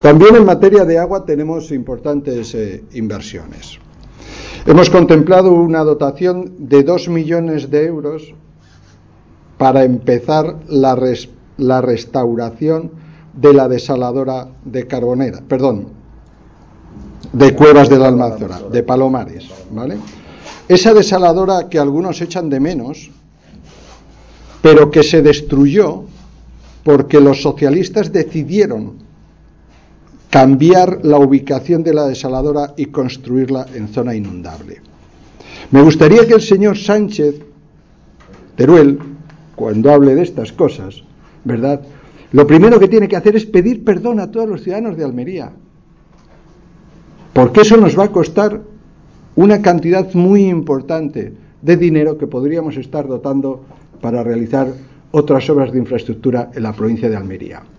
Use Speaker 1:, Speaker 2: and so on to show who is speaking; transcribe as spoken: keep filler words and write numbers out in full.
Speaker 1: También en materia de agua tenemos importantes eh, inversiones. Hemos contemplado una dotación de dos millones de euros para empezar la, res, la restauración de la desaladora de Carbonera, perdón, de Cuevas de la Almanzora, de Palomares, ¿vale? Esa desaladora que algunos echan de menos, pero que se destruyó porque los socialistas decidieron cambiar la ubicación de la desaladora y construirla en zona inundable. Me gustaría que el señor Sánchez Teruel, cuando hable de estas cosas, ¿verdad?, lo primero que tiene que hacer es pedir perdón a todos los ciudadanos de Almería, porque eso nos va a costar una cantidad muy importante de dinero que podríamos estar dotando para realizar otras obras de infraestructura en la provincia de Almería.